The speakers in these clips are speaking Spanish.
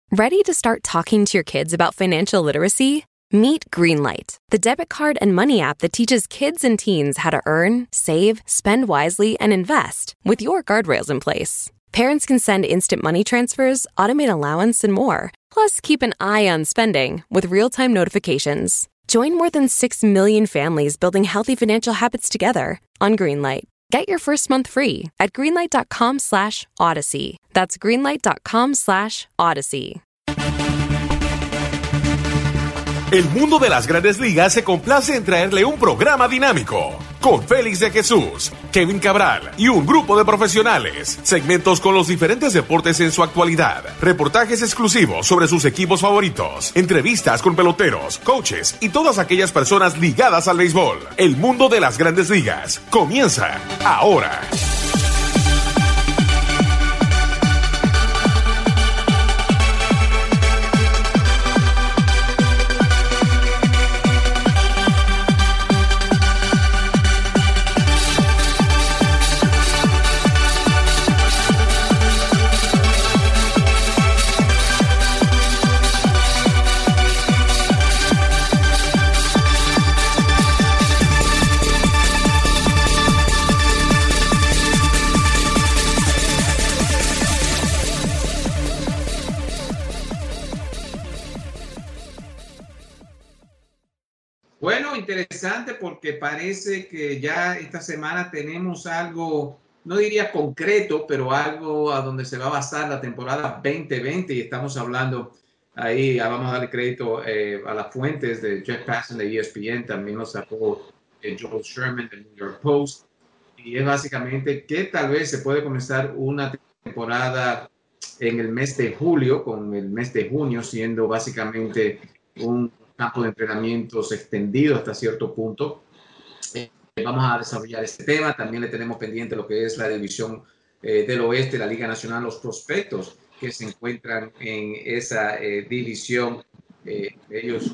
Ready to start talking to your kids about financial literacy? Meet Greenlight, the debit card and money app that teaches kids and teens how to earn, save, spend wisely, and invest with your guardrails in place. Parents can send instant money transfers, automate allowance, and more. Plus, keep an eye on spending with real-time notifications. Join more than 6 million families building healthy financial habits together on Greenlight. Get your first month free at greenlight.com/Odyssey. That's greenlight.com/Odyssey. El mundo de las Grandes Ligas se complace en traerle un programa dinámico con Félix de Jesús, Kevin Cabral y un grupo de profesionales. Segmentos con los diferentes deportes en su actualidad, reportajes exclusivos sobre sus equipos favoritos, entrevistas con peloteros, coaches y todas aquellas personas ligadas al béisbol. El mundo de las Grandes Ligas comienza ahora. Bueno, interesante porque parece que ya esta semana tenemos algo, no diría concreto, pero algo a donde se va a basar la temporada 2020 y estamos hablando ahí, vamos a darle crédito a las fuentes de Jeff Passan de ESPN, también lo sacó Joel Sherman del New York Post, y es básicamente que tal vez se puede comenzar una temporada en el mes de julio, con el mes de junio siendo básicamente un campo de entrenamientos extendido hasta cierto punto. Vamos a desarrollar este tema. También le tenemos pendiente lo que es la división del oeste, la Liga Nacional, los prospectos que se encuentran en esa división. Ellos,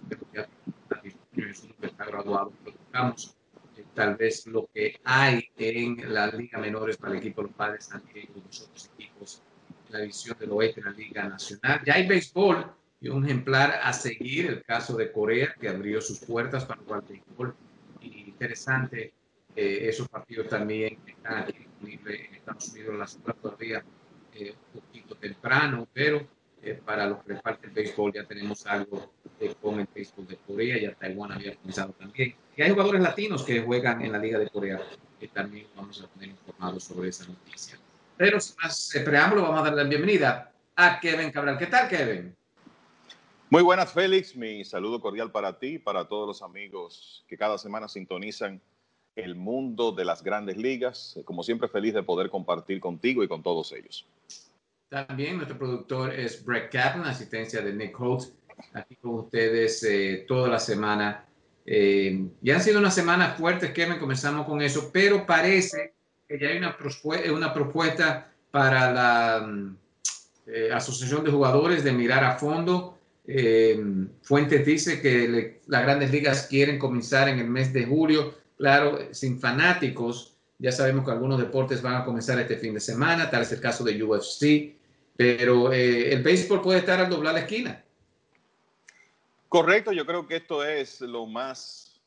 está graduado, buscamos tal vez lo que hay en la Liga Menores para el equipo de los Padres San Diego y los otros equipos en la división del oeste, en la Liga Nacional. Ya hay béisbol y un ejemplar a seguir, el caso de Corea, que abrió sus puertas para jugar béisbol. Y interesante, esos partidos también están aquí disponibles en Estados Unidos. La ciudad todavía un poquito temprano, pero para los que les falta el béisbol ya tenemos algo con el béisbol de Corea. Ya Taiwán había comenzado también. Y hay jugadores latinos que juegan en la Liga de Corea, que también vamos a tener informados sobre esa noticia. Pero sin más preámbulo, vamos a darle la bienvenida a Kevin Cabral. ¿Qué tal, Kevin? Muy buenas, Félix. Mi saludo cordial para ti y para todos los amigos que cada semana sintonizan el mundo de las Grandes Ligas. Como siempre, feliz de poder compartir contigo y con todos ellos. También nuestro productor es Brett Kaplan, asistencia de Nick Holtz, aquí con ustedes toda la semana. Ya han sido unas semanas fuertes, Kevin, comenzamos con eso, pero parece que ya hay una propuesta para la Asociación de Jugadores de mirar a fondo. Fuentes dice que las Grandes Ligas quieren comenzar en el mes de julio, claro, sin fanáticos. Ya sabemos que algunos deportes van a comenzar este fin de semana, tal es el caso de UFC, pero el béisbol puede estar al doblar la esquina. Correcto, yo creo que esto es lo más,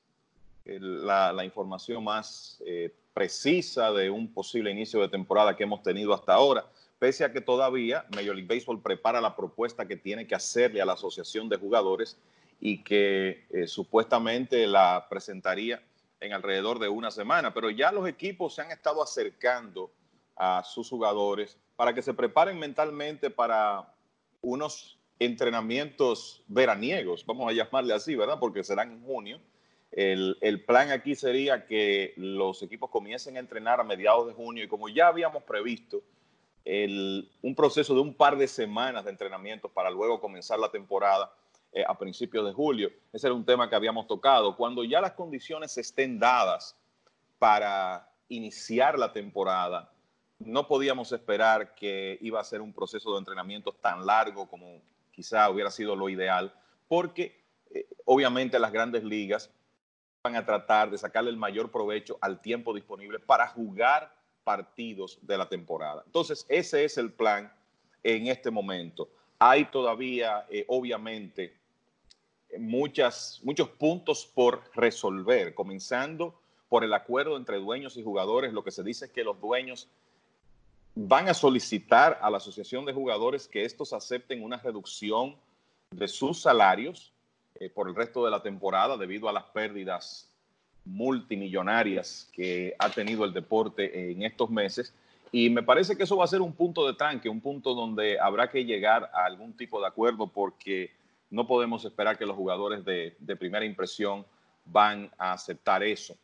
la información más precisa de un posible inicio de temporada que hemos tenido hasta ahora. Pese a que todavía Major League Baseball prepara la propuesta que tiene que hacerle a la Asociación de Jugadores y que supuestamente la presentaría en alrededor de una semana. Pero ya los equipos se han estado acercando a sus jugadores para que se preparen mentalmente para unos entrenamientos veraniegos, vamos a llamarle así, ¿verdad? Porque serán en junio. El plan aquí sería que los equipos comiencen a entrenar a mediados de junio y como ya habíamos previsto, un proceso de un par de semanas de entrenamiento para luego comenzar la temporada a principios de julio. Ese era un tema que habíamos tocado. Cuando ya las condiciones estén dadas para iniciar la temporada, no podíamos esperar que iba a ser un proceso de entrenamiento tan largo como quizá hubiera sido lo ideal, porque obviamente las Grandes Ligas van a tratar de sacarle el mayor provecho al tiempo disponible para jugar partidos de la temporada. Entonces, ese es el plan en este momento. hay todavía, obviamente, muchos puntos por resolver, comenzando por el acuerdo entre dueños y jugadores. Lo que se dice es que los dueños van a solicitar a la Asociación de Jugadores que estos acepten una reducción de sus salarios por el resto de la temporada debido a las pérdidas multimillonarias que ha tenido el deporte en estos meses. Y me parece que eso va a ser un punto de tranque, un punto donde habrá que llegar a algún tipo de acuerdo, porque no podemos esperar que los jugadores de primera impresión van a aceptar eso.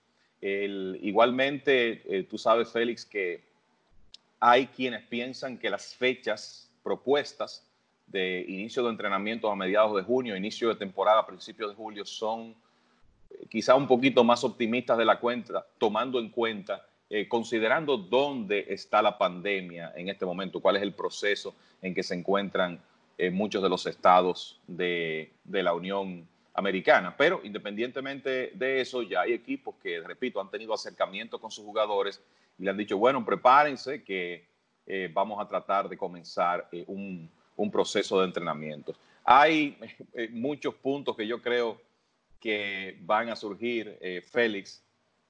Igualmente, tú sabes, Félix, que hay quienes piensan que las fechas propuestas de inicio de entrenamiento a mediados de junio, inicio de temporada a principios de julio, son quizá un poquito más optimistas de la cuenta, tomando en cuenta, considerando dónde está la pandemia en este momento, cuál es el proceso en que se encuentran muchos de los estados de la Unión Americana. Pero independientemente de eso, ya hay equipos que, repito, han tenido acercamiento con sus jugadores y le han dicho, bueno, prepárense que vamos a tratar de comenzar un proceso de entrenamiento. Hay muchos puntos que yo creo que van a surgir, Félix.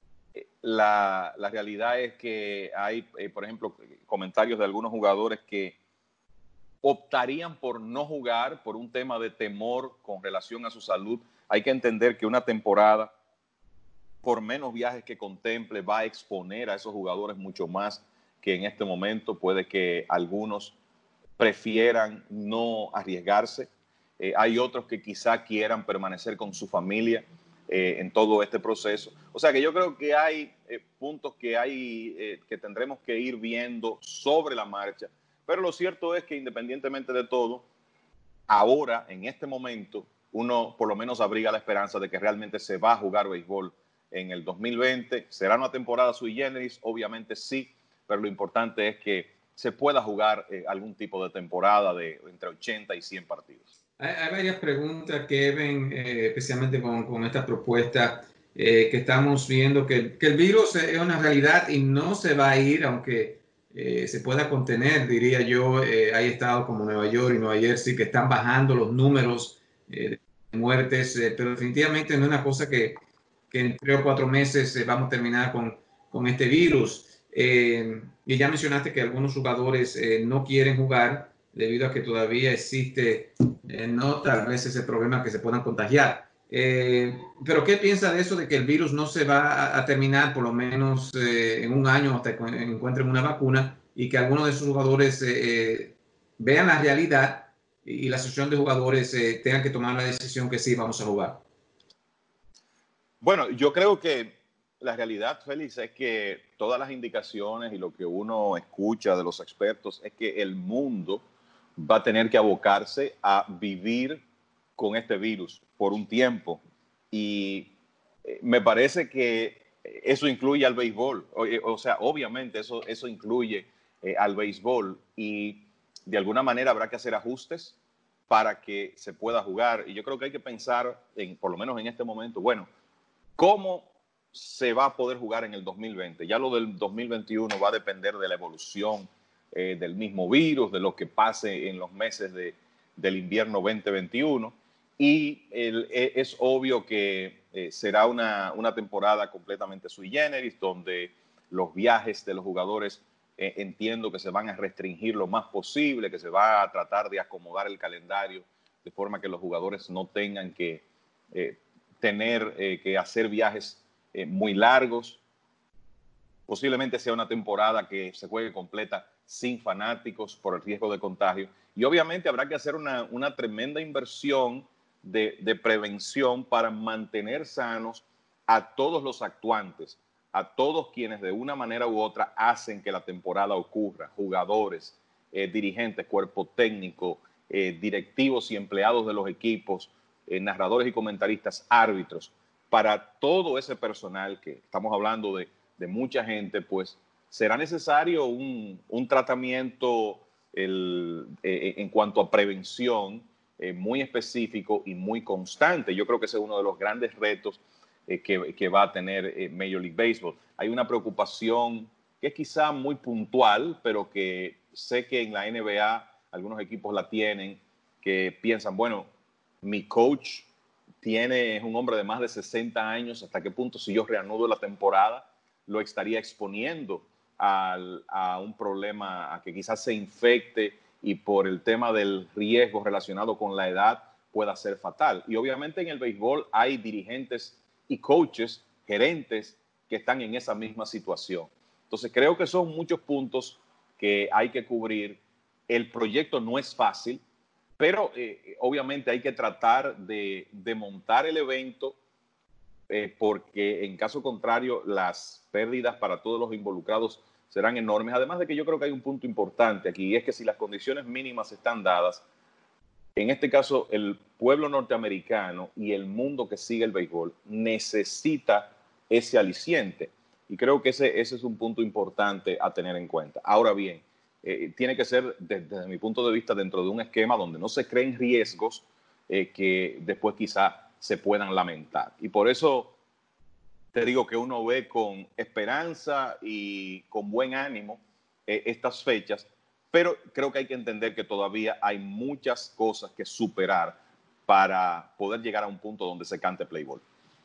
La realidad es que hay, por ejemplo, comentarios de algunos jugadores que optarían por no jugar por un tema de temor con relación a su salud. Hay que entender que una temporada, por menos viajes que contemple, va a exponer a esos jugadores mucho más que en este momento. Puede que algunos prefieran no arriesgarse. Hay otros que quizá quieran permanecer con su familia en todo este proceso. O sea que yo creo que hay puntos que tendremos que ir viendo sobre la marcha. Pero lo cierto es que independientemente de todo, ahora, en este momento, uno por lo menos abriga la esperanza de que realmente se va a jugar béisbol en el 2020. ¿Será una temporada sui generis? Obviamente sí, pero lo importante es que se pueda jugar algún tipo de temporada de entre 80 y 100 partidos. Hay varias preguntas, Kevin, especialmente con esta propuesta que estamos viendo, que el virus es una realidad y no se va a ir, aunque se pueda contener, diría yo. Hay estados como Nueva York y Nueva Jersey que están bajando los números de muertes, pero definitivamente no es una cosa que en 3 o 4 meses vamos a terminar con este virus. Y ya mencionaste que algunos jugadores no quieren jugar debido a que todavía existe no tal vez ese problema que se puedan contagiar. Pero ¿qué piensa de eso de que el virus no se va a terminar por lo menos en un año hasta que encuentren una vacuna, y que algunos de esos jugadores vean la realidad y la asociación de jugadores tengan que tomar la decisión que sí, vamos a jugar? Bueno, yo creo que la realidad, Félix, es que todas las indicaciones y lo que uno escucha de los expertos es que el mundo va a tener que abocarse a vivir con este virus por un tiempo. Y me parece que eso incluye al béisbol. O sea, obviamente eso incluye al béisbol, y de alguna manera habrá que hacer ajustes para que se pueda jugar. Y yo creo que hay que pensar, por lo menos en este momento, bueno, ¿cómo se va a poder jugar en el 2020? Ya lo del 2021 va a depender de la evolución del mismo virus, de lo que pase en los meses del invierno 2021. Y es obvio que será una temporada completamente sui generis, donde los viajes de los jugadores entiendo que se van a restringir lo más posible, que se va a tratar de acomodar el calendario de forma que los jugadores no tengan que tener que hacer viajes muy largos. Posiblemente sea una temporada que se juegue completa sin fanáticos por el riesgo de contagio. Y obviamente habrá que hacer una tremenda inversión de prevención para mantener sanos a todos los actuantes, a todos quienes de una manera u otra hacen que la temporada ocurra: jugadores, dirigentes, cuerpo técnico, directivos y empleados de los equipos, narradores y comentaristas, árbitros. Para todo ese personal, que estamos hablando de mucha gente, pues será necesario un tratamiento en cuanto a prevención muy específico y muy constante. Yo creo que ese es uno de los grandes retos que va a tener Major League Baseball. Hay una preocupación que es quizá muy puntual, pero que sé que en la NBA algunos equipos la tienen, que piensan, bueno, mi coach es un hombre de más de 60 años, ¿hasta qué punto si yo reanudo la temporada lo estaría exponiendo a un problema, a que quizás se infecte y por el tema del riesgo relacionado con la edad pueda ser fatal? Y obviamente en el béisbol hay dirigentes y coaches, gerentes que están en esa misma situación. Entonces creo que son muchos puntos que hay que cubrir. El proyecto no es fácil, pero obviamente hay que tratar de montar el evento porque en caso contrario las pérdidas para todos los involucrados serán enormes. Además de que yo creo que hay un punto importante aquí, y es que si las condiciones mínimas están dadas, en este caso el pueblo norteamericano y el mundo que sigue el béisbol necesita ese aliciente. Y creo que ese es un punto importante a tener en cuenta. Ahora bien, tiene que ser, desde mi punto de vista, dentro de un esquema donde no se creen riesgos que después quizá se puedan lamentar. Y por eso te digo que uno ve con esperanza y con buen ánimo estas fechas, pero creo que hay que entender que todavía hay muchas cosas que superar para poder llegar a un punto donde se cante play ball.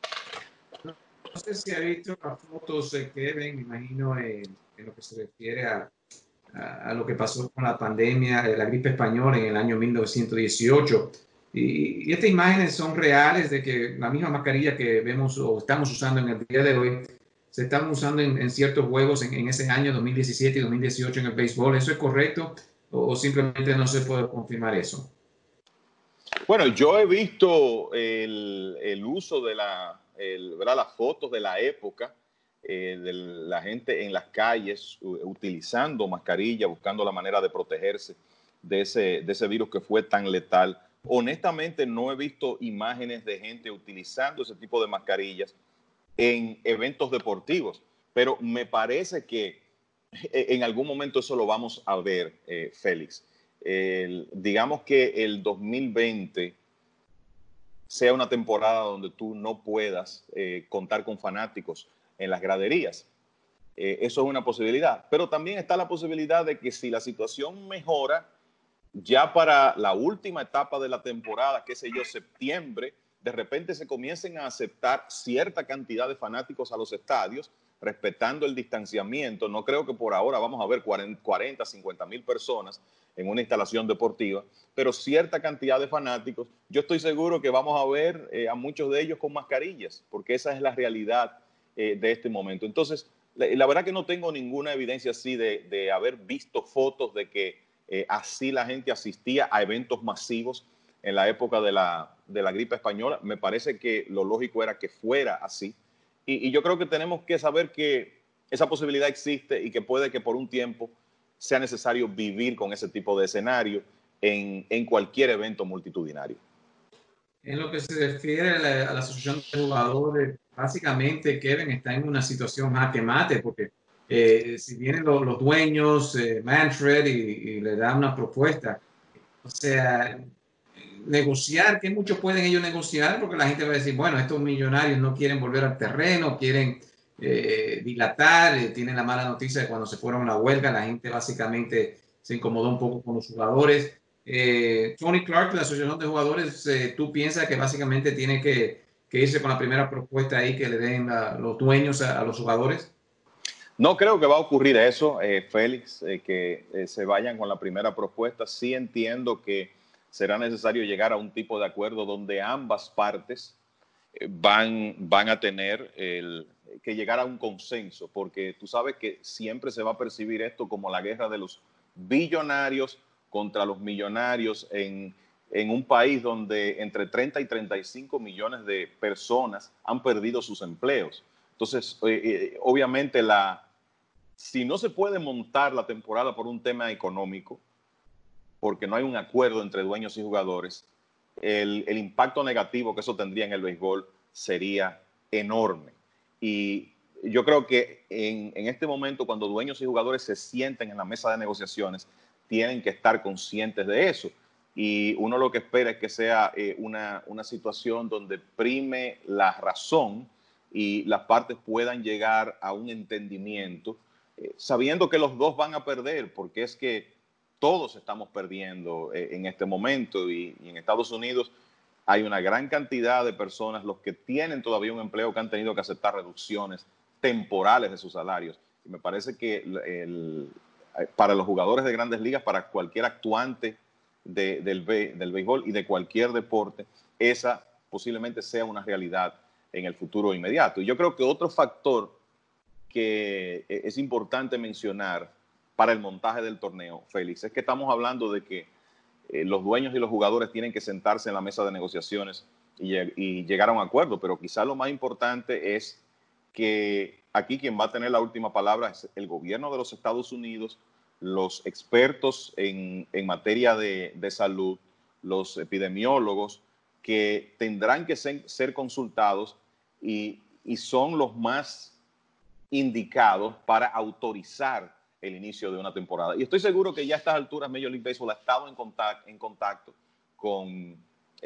No sé si ha visto las fotos de Kevin, me imagino en lo que se refiere a lo que pasó con la pandemia de la gripe española en el año 1918. Y estas imágenes son reales de que la misma mascarilla que vemos o estamos usando en el día de hoy se están usando en ciertos juegos en ese año 2017 y 2018 en el béisbol. ¿Eso es correcto o simplemente no se puede confirmar eso? Bueno, yo he visto el uso de ¿verdad? Las fotos de la época de la gente en las calles utilizando mascarilla, buscando la manera de protegerse de ese virus que fue tan letal. Honestamente, no he visto imágenes de gente utilizando ese tipo de mascarillas en eventos deportivos, pero me parece que en algún momento eso lo vamos a ver, Félix. Digamos que el 2020 sea una temporada donde tú no puedas contar con fanáticos en las graderías. Eso es una posibilidad, pero también está la posibilidad de que si la situación mejora, ya para la última etapa de la temporada, qué sé yo, septiembre, de repente se comiencen a aceptar cierta cantidad de fanáticos a los estadios, respetando el distanciamiento. No creo que por ahora vamos a ver 40, 50 mil personas en una instalación deportiva, pero cierta cantidad de fanáticos. Yo estoy seguro que vamos a ver a muchos de ellos con mascarillas, porque esa es la realidad de este momento. Entonces, la verdad que no tengo ninguna evidencia así de haber visto fotos de que así la gente asistía a eventos masivos en la época de la gripe española. Me parece que lo lógico era que fuera así. Y yo creo que tenemos que saber que esa posibilidad existe y que puede que por un tiempo sea necesario vivir con ese tipo de escenario en cualquier evento multitudinario. En lo que se refiere a la asociación de jugadores, básicamente Kevin está en una situación jaque mate, porque si vienen los dueños, Manfred, y le dan una propuesta, o sea, negociar, que mucho pueden ellos negociar, porque la gente va a decir, bueno, estos millonarios no quieren volver al terreno, quieren dilatar, tienen la mala noticia de cuando se fueron a la huelga, la gente básicamente se incomodó un poco con los jugadores. Tony Clark, la asociación de jugadores, ¿tú piensas que básicamente tiene que irse con la primera propuesta ahí que le den los dueños a los jugadores? No creo que va a ocurrir eso, Félix, que se vayan con la primera propuesta. Sí entiendo que será necesario llegar a un tipo de acuerdo donde ambas partes van a tener que llegar a un consenso, porque tú sabes que siempre se va a percibir esto como la guerra de los billonarios contra los millonarios en un país donde entre 30 y 35 millones de personas han perdido sus empleos. Entonces, obviamente, si no se puede montar la temporada por un tema económico, porque no hay un acuerdo entre dueños y jugadores, el impacto negativo que eso tendría en el béisbol sería enorme. Y yo creo que en este momento, cuando dueños y jugadores se sienten en la mesa de negociaciones, tienen que estar conscientes de eso. Y uno lo que espera es que sea una situación donde prime la razón y las partes puedan llegar a un entendimiento, sabiendo que los dos van a perder, porque es que todos estamos perdiendo en este momento, y en Estados Unidos hay una gran cantidad de personas, los que tienen todavía un empleo, que han tenido que aceptar reducciones temporales de sus salarios. Y me parece que para los jugadores de grandes ligas, para cualquier actuante del béisbol y de cualquier deporte, esa posiblemente sea una realidad en el futuro inmediato. Y yo creo que otro factor que es importante mencionar para el montaje del torneo, Félix, es que estamos hablando de que los dueños y los jugadores tienen que sentarse en la mesa de negociaciones y llegar a un acuerdo, pero quizá lo más importante es que aquí quien va a tener la última palabra es el gobierno de los Estados Unidos, los expertos en materia de salud, los epidemiólogos, que tendrán que ser consultados y son los más indicados para autorizar el inicio de una temporada. Y estoy seguro que ya a estas alturas Major League Baseball ha estado en contacto con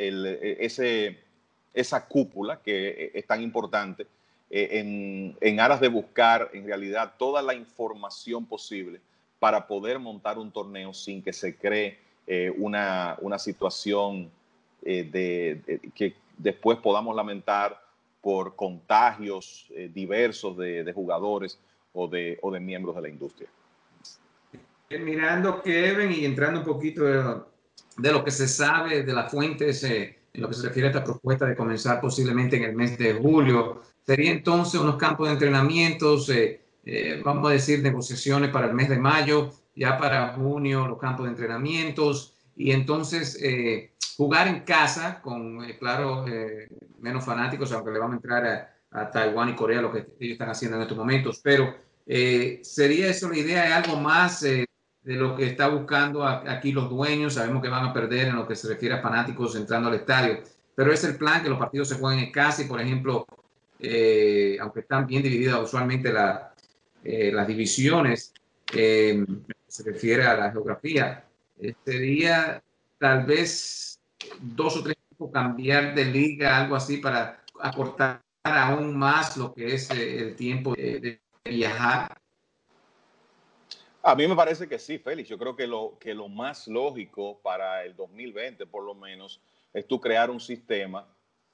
esa cúpula que es tan importante en aras de buscar en realidad toda la información posible para poder montar un torneo sin que se cree una situación que después podamos lamentar por contagios diversos de jugadores o de miembros de la industria. Mirando, Kevin, y entrando un poquito de lo que se sabe de las fuentes en lo que se refiere a esta propuesta de comenzar posiblemente en el mes de julio, sería entonces unos campos de entrenamientos, vamos a decir, negociaciones para el mes de mayo, ya para junio los campos de entrenamientos, y entonces jugar en casa con, claro, menos fanáticos, aunque le vamos a entrar a Taiwán y Corea, lo que ellos están haciendo en estos momentos, pero ¿sería eso la idea? ¿Es algo más de lo que está buscando aquí los dueños? Sabemos que van a perder en lo que se refiere a fanáticos entrando al estadio, pero es el plan que los partidos se jueguen en casa y, por ejemplo, aunque están bien divididas usualmente las divisiones, se refiere a la geografía, sería tal vez 2 o 3 equipos cambiar de liga, algo así, para acortar aún más lo que es el tiempo de viajar. A mí me parece que sí, Félix. Yo creo que lo más lógico para el 2020, por lo menos, es tú crear un sistema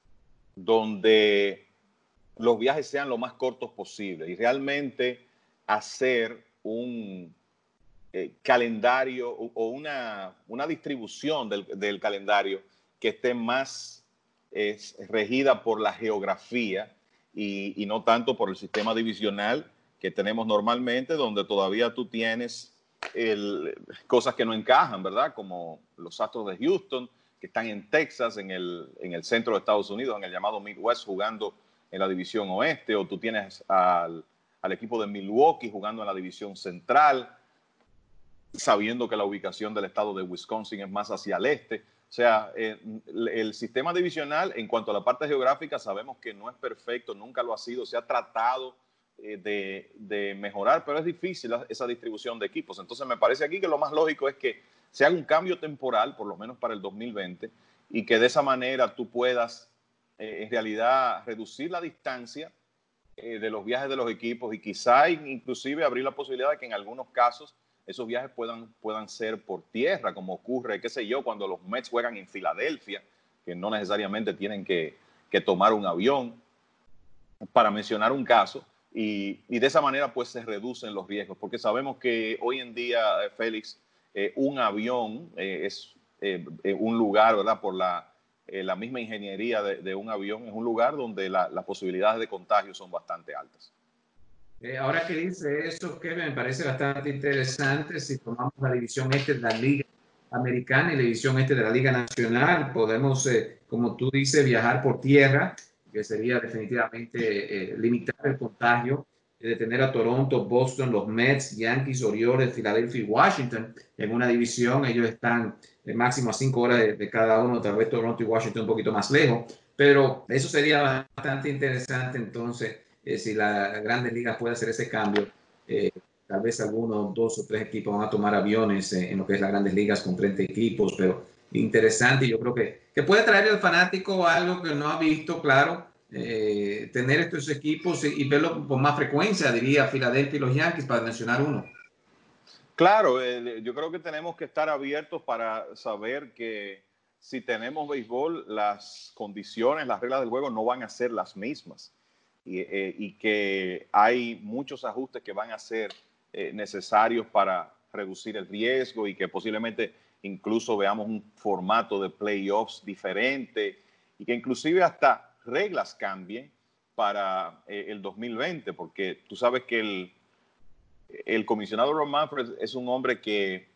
donde los viajes sean lo más cortos posible y realmente hacer un calendario o una distribución del calendario que esté más regida por la geografía y no tanto por el sistema divisional que tenemos normalmente, donde todavía tú tienes cosas que no encajan, ¿verdad? Como los Astros de Houston, que están en Texas, en el centro de Estados Unidos, en el llamado Midwest, jugando en la división oeste, o tú tienes al equipo de Milwaukee jugando en la división central, sabiendo que la ubicación del estado de Wisconsin es más hacia el este. O sea, el sistema divisional, en cuanto a la parte geográfica, sabemos que no es perfecto, nunca lo ha sido, se ha tratado de mejorar, pero es difícil esa distribución de equipos. Entonces me parece aquí que lo más lógico es que se haga un cambio temporal, por lo menos para el 2020, y que de esa manera tú puedas en realidad reducir la distancia de los viajes de los equipos y quizá inclusive abrir la posibilidad de que en algunos casos esos viajes puedan ser por tierra, como ocurre, qué sé yo, cuando los Mets juegan en Filadelfia, que no necesariamente tienen que tomar un avión, para mencionar un caso. Y de esa manera pues se reducen los riesgos, porque sabemos que hoy en día, Félix, un avión es un lugar, ¿verdad? Por la misma ingeniería de un avión, es un lugar donde las posibilidades de contagio son bastante altas. Ahora que dice eso, que me parece bastante interesante, si tomamos la división este de la Liga Americana y la división este de la Liga Nacional, podemos, como tú dices, viajar por tierra, que sería definitivamente limitar el contagio, de tener a Toronto, Boston, los Mets, Yankees, Orioles, Filadelfia y Washington en una división. Ellos están máximo a 5 horas de cada uno, tal vez Toronto y Washington un poquito más lejos, pero eso sería bastante interesante. Entonces, si la Grandes Ligas puede hacer ese cambio, tal vez algunos 2 o 3 equipos van a tomar aviones en lo que es las Grandes Ligas con 30 equipos, pero interesante. Y yo creo que puede traerle al fanático algo que no ha visto, claro, tener estos equipos y verlo con más frecuencia, diría Filadelfia y los Yankees, para mencionar uno. Claro, yo creo que tenemos que estar abiertos para saber que si tenemos béisbol, las condiciones, las reglas del juego no van a ser las mismas y que hay muchos ajustes que van a ser necesarios para reducir el riesgo y que posiblemente incluso veamos un formato de playoffs diferente y que inclusive hasta reglas cambien para el 2020, porque tú sabes que el comisionado Rob Manfred es un hombre que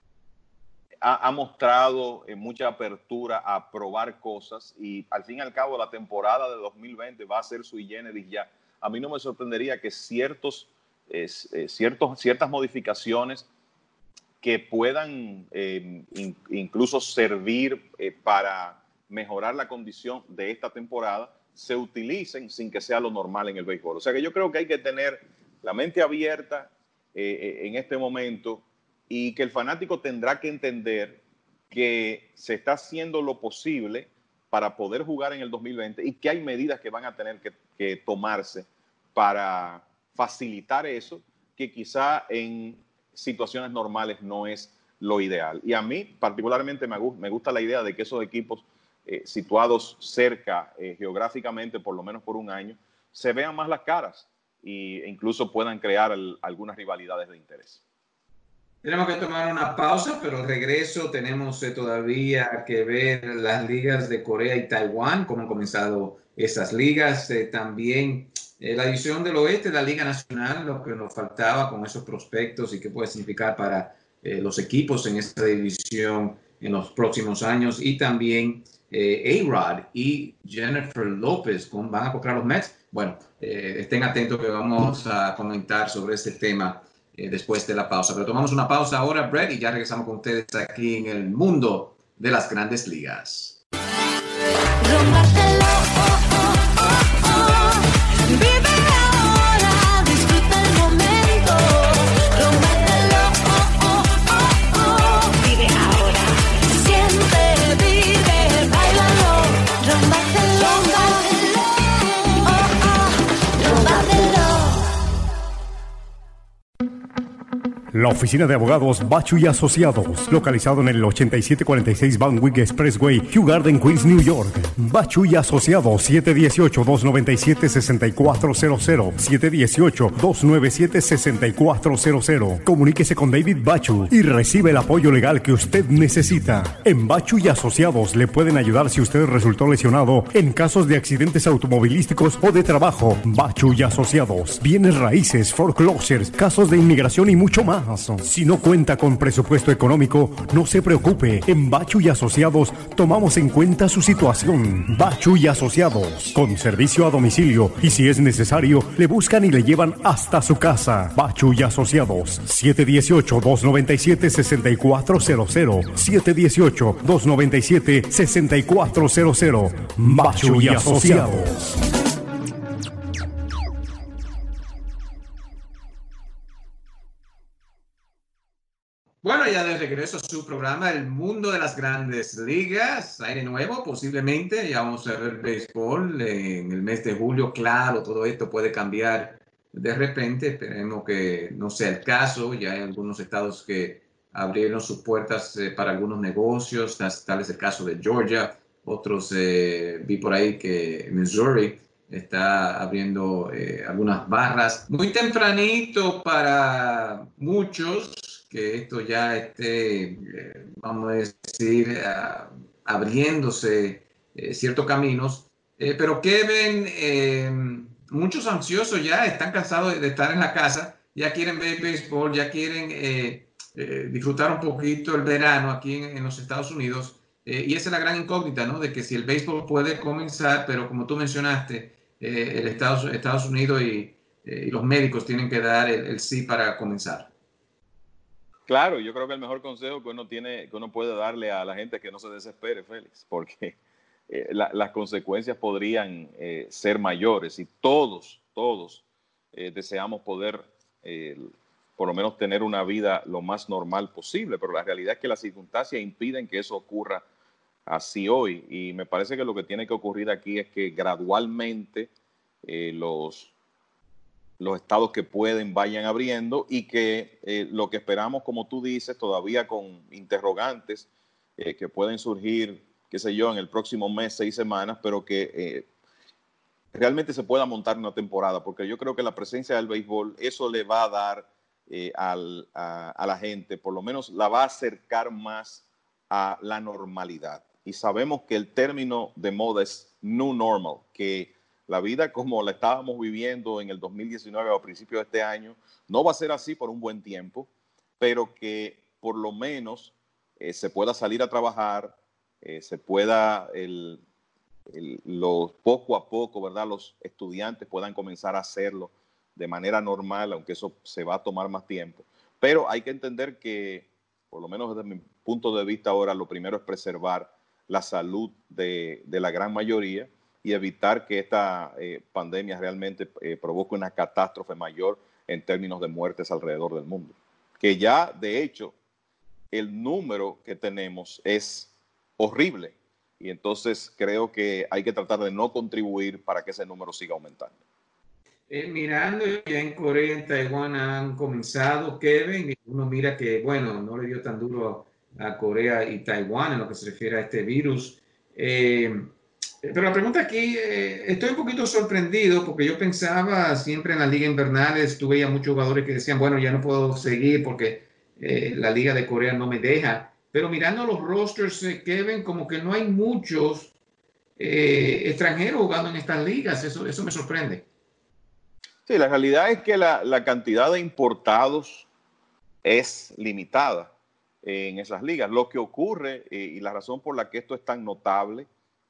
ha mostrado mucha apertura a probar cosas y al fin y al cabo la temporada de 2020 va a ser sui generis ya. A mí no me sorprendería que ciertas modificaciones que puedan incluso servir para mejorar la condición de esta temporada se utilicen sin que sea lo normal en el béisbol. O sea que yo creo que hay que tener la mente abierta en este momento y que el fanático tendrá que entender que se está haciendo lo posible para poder jugar en el 2020 y que hay medidas que van a tener que tomarse para facilitar eso, que quizá en situaciones normales no es lo ideal. Y a mí particularmente me gusta la idea de que esos equipos situados cerca geográficamente, por lo menos por un año, se vean más las caras e incluso puedan crear algunas rivalidades de interés. Tenemos que tomar una pausa, pero al regreso tenemos todavía que ver las ligas de Corea y Taiwán, cómo han comenzado esas ligas. También la división del oeste de la Liga Nacional, lo que nos faltaba con esos prospectos y qué puede significar para los equipos en esta división en los próximos años. Y también A-Rod y Jennifer López van a comprar los Mets. Bueno, estén atentos que vamos a comentar sobre este tema después de la pausa. Pero tomamos una pausa ahora, Brett, y ya regresamos con ustedes aquí en el mundo de las grandes ligas. Vive ahora, disfruta el momento. Vive ahora, siente, vive, bailalo. Rómbatelo. La oficina de abogados Bachu y Asociados, localizado en el 8746 Van Wyck Expressway, Kew Garden, Queens, New York. Bachu y Asociados, 718-297-6400, 718-297-6400. Comuníquese con David Bachu y recibe el apoyo legal que usted necesita. En Bachu y Asociados le pueden ayudar si usted resultó lesionado en casos de accidentes automovilísticos o de trabajo. Bachu y Asociados, bienes raíces, foreclosures, casos de inmigración y mucho más. Si no cuenta con presupuesto económico, no se preocupe. En Bachu y Asociados tomamos en cuenta su situación. Bachu y Asociados, con servicio a domicilio y si es necesario, le buscan y le llevan hasta su casa. Bachu y Asociados, 718-297-6400, 718-297-6400. Bachu y Asociados. Bueno, ya de regreso a su programa El Mundo de las Grandes Ligas, aire nuevo posiblemente, ya vamos a ver béisbol en el mes de julio, claro, todo esto puede cambiar de repente, esperemos que no sea el caso, ya hay algunos estados que abrieron sus puertas para algunos negocios, tal es el caso de Georgia, otros vi por ahí que Missouri está abriendo algunas barras, muy tempranito para muchos, que esto ya esté, vamos a decir, abriéndose ciertos caminos. Pero Kevin, muchos ansiosos ya están cansados de estar en la casa, ya quieren ver béisbol, ya quieren disfrutar un poquito el verano aquí en los Estados Unidos. Y esa es la gran incógnita, ¿no? De que si el béisbol puede comenzar, pero como tú mencionaste, el Estados Unidos y los médicos tienen que dar el sí para comenzar. Claro, yo creo que el mejor consejo que uno puede darle a la gente es que no se desespere, Félix, porque las consecuencias podrían ser mayores y todos deseamos poder por lo menos tener una vida lo más normal posible, pero la realidad es que las circunstancias impiden que eso ocurra así hoy y me parece que lo que tiene que ocurrir aquí es que gradualmente los estados que pueden vayan abriendo y que lo que esperamos, como tú dices, todavía con interrogantes que pueden surgir, qué sé yo, en el próximo mes, 6 semanas, pero que realmente se pueda montar una temporada, porque yo creo que la presencia del béisbol, eso le va a dar a la gente, por lo menos la va a acercar más a la normalidad. Y sabemos que el término de moda es new normal, que la vida como la estábamos viviendo en el 2019 o a principios de este año no va a ser así por un buen tiempo, pero que por lo menos se pueda salir a trabajar, se pueda poco a poco, ¿verdad? Los estudiantes puedan comenzar a hacerlo de manera normal, aunque eso se va a tomar más tiempo. Pero hay que entender que, por lo menos desde mi punto de vista ahora, lo primero es preservar la salud de la gran mayoría y evitar que esta pandemia realmente provoque una catástrofe mayor en términos de muertes alrededor del mundo. Que ya, de hecho, el número que tenemos es horrible y entonces creo que hay que tratar de no contribuir para que ese número siga aumentando. Mirando ya en Corea, en Taiwán han comenzado, Kevin, y uno mira que, bueno, no le dio tan duro a Corea y Taiwán en lo que se refiere a este virus. Pero la pregunta aquí, estoy un poquito sorprendido porque yo pensaba siempre en la liga invernales, tú veías muchos jugadores que decían, bueno, ya no puedo seguir porque la liga de Corea no me deja. Pero mirando los rosters, Kevin, como que no hay muchos extranjeros jugando en estas ligas, eso me sorprende. Sí, la realidad es que la cantidad de importados es limitada en esas ligas. Lo que ocurre y la razón por la que esto es tan notable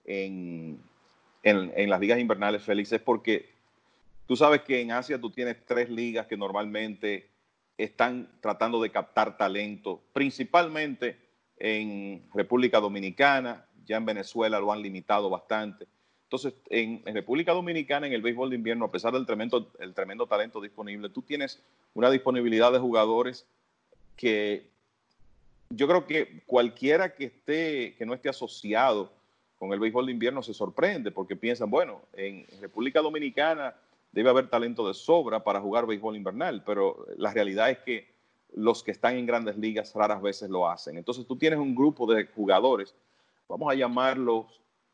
en las ligas invernales, Félix, es porque tú sabes que en Asia tú tienes 3 ligas que normalmente están tratando de captar talento, principalmente en República Dominicana, ya en Venezuela lo han limitado bastante. Entonces, en República Dominicana, en el béisbol de invierno, a pesar del tremendo talento disponible, tú tienes una disponibilidad de jugadores que yo creo que cualquiera que no esté asociado con el béisbol de invierno se sorprende porque piensan, bueno, en República Dominicana debe haber talento de sobra para jugar béisbol invernal, pero la realidad es que los que están en grandes ligas raras veces lo hacen. Entonces tú tienes un grupo de jugadores, vamos a llamarlos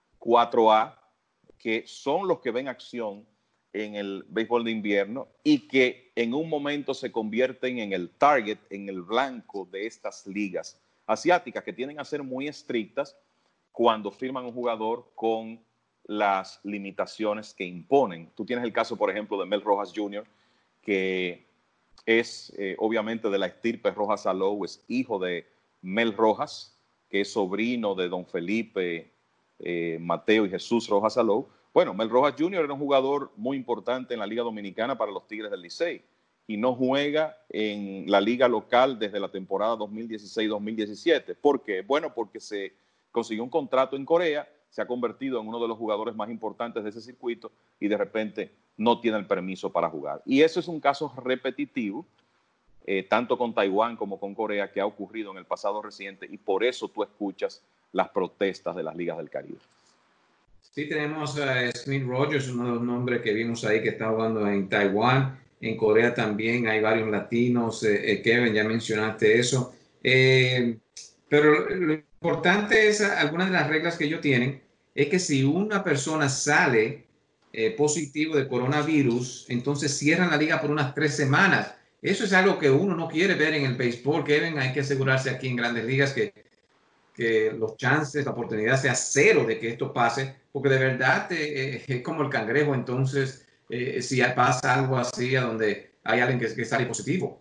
4A, que son los que ven acción en el béisbol de invierno y que en un momento se convierten en el target, en el blanco de estas ligas asiáticas que tienden a ser muy estrictas cuando firman un jugador con las limitaciones que imponen. Tú tienes el caso, por ejemplo, de Mel Rojas Jr., que es obviamente de la estirpe Rojas Salou, es hijo de Mel Rojas, que es sobrino de don Felipe, Mateo y Jesús Rojas Salou. Bueno, Mel Rojas Jr. era un jugador muy importante en la Liga Dominicana para los Tigres del Licey y no juega en la liga local desde la temporada 2016-2017. ¿Por qué? Bueno, porque se consiguió un contrato en Corea, se ha convertido en uno de los jugadores más importantes de ese circuito y de repente no tiene el permiso para jugar. Y eso es un caso repetitivo, tanto con Taiwán como con Corea, que ha ocurrido en el pasado reciente y por eso tú escuchas las protestas de las ligas del Caribe. Sí, tenemos a Smith Rogers, uno de los nombres que vimos ahí que está jugando en Taiwán. En Corea también hay varios latinos. Kevin, ya mencionaste eso. Pero lo importante es, algunas de las reglas que ellos tienen, es que si una persona sale positivo de coronavirus, entonces cierran la liga por unas 3 semanas. Eso es algo que uno no quiere ver en el béisbol, Kevin. Hay que asegurarse aquí en Grandes Ligas que los chances, la oportunidad sea 0 de que esto pase, porque de verdad es como el cangrejo, entonces si pasa algo así a donde hay alguien que sale positivo.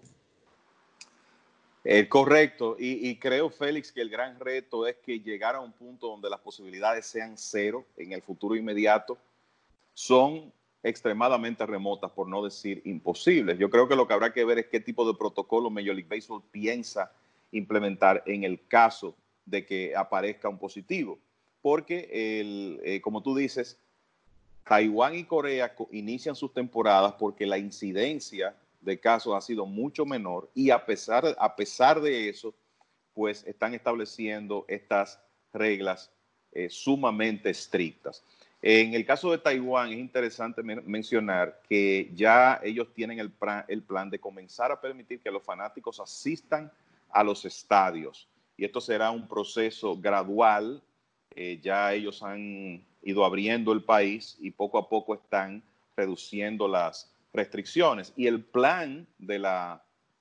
Correcto, y creo, Félix, que el gran reto es que llegar a un punto donde las posibilidades sean 0 en el futuro inmediato son extremadamente remotas, por no decir imposibles. Yo creo que lo que habrá que ver es qué tipo de protocolo Major League Baseball piensa implementar en el caso de que aparezca un positivo. Porque, como tú dices, Taiwán y Corea inician sus temporadas porque la incidencia de casos ha sido mucho menor y a pesar de eso, pues están estableciendo estas reglas sumamente estrictas. En el caso de Taiwán es interesante mencionar que ya ellos tienen el plan de comenzar a permitir que los fanáticos asistan a los estadios. Y esto será un proceso gradual. Ya ellos han ido abriendo el país y poco a poco están reduciendo las restricciones. Y el plan de la